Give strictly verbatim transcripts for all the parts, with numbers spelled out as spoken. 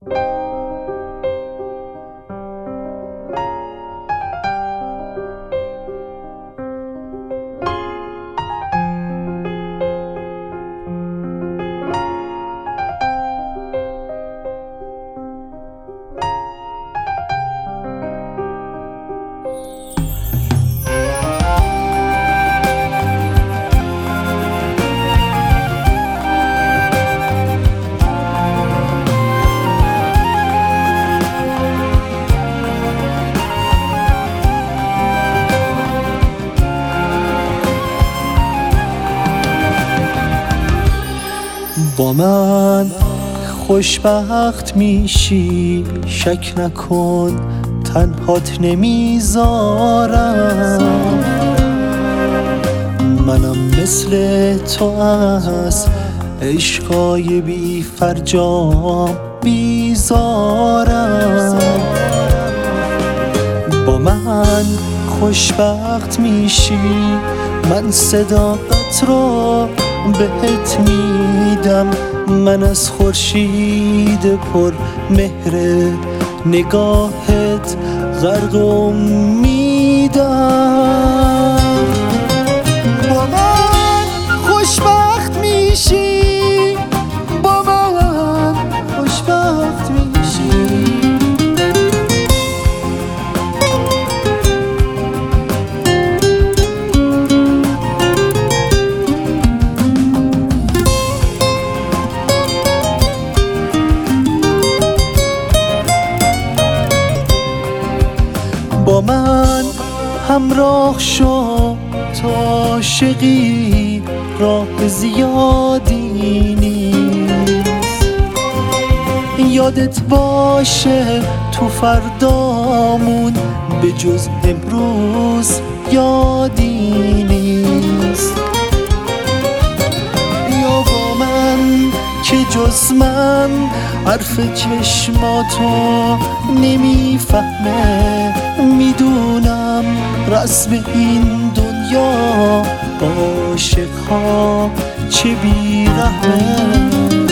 با من خوشبخت میشی، شک نکن تنهات نمیذارم. منم مثل تو از عشقای بی فرجام بیزارم. با من خوشبخت میشی، من صداقت رو بهت میدم. من از خورشید پر مهر نگاهت غرق امیدم. با من خوشبخت میشی، با من خوشبخت میشی. با من همراه شو تا عاشقی، راه زیادی نیست. یادت باشه تو فردامون به جز امروز یادی نیست. یا با من که جز من حرف چشماتو نمیفهمه. میدونم رسم این دنیا با عاشق‌ها چه بی‌رحمه.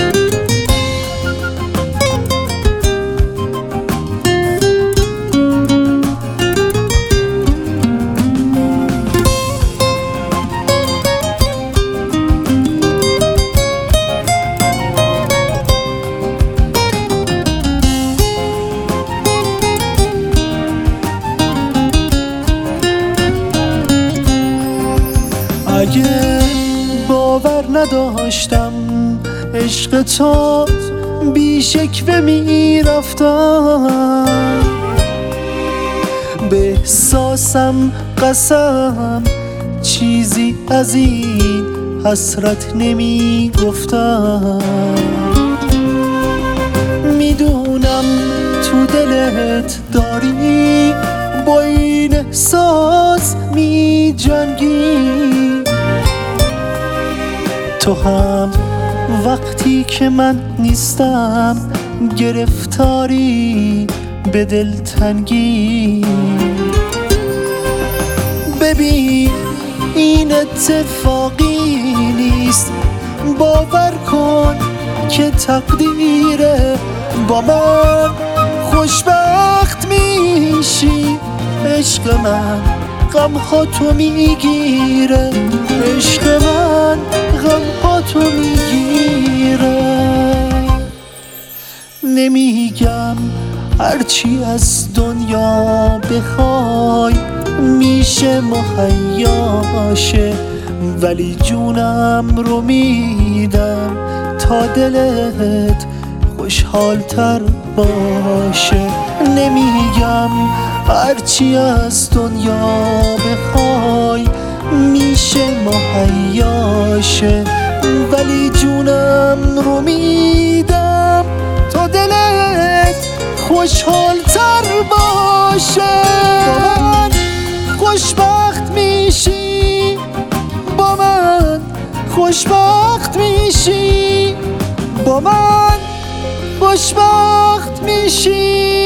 اگه باور نداشتم عشق تو بی شکوه میرفتم. به احساسم قسم چیزی از این حسرت نمی گفتم. میدونم تو دلت داری با این احساس می جنگی. تو هم وقتی که من نیستم گرفتاری به دلتنگی. ببین این اتفاقی نیست، باور کن که تقدیره. با من خوشبخت میشی، عشق من غم ها تو میگیره. عشق من غم ها تو میگیره. نمیگم هرچی از دنیا بخوای میشه مهیاشه، ولی جونم رو میدم تا دلت خوشحالتر باشه. نمیگم هرچی از دنیا بخوای میشه مهیاشه، ولی جونم رو میدم تا دلت خوشحالتر باشه. با من خوشبخت میشی، با من خوشبخت میشی، با من خوشبخت میشی.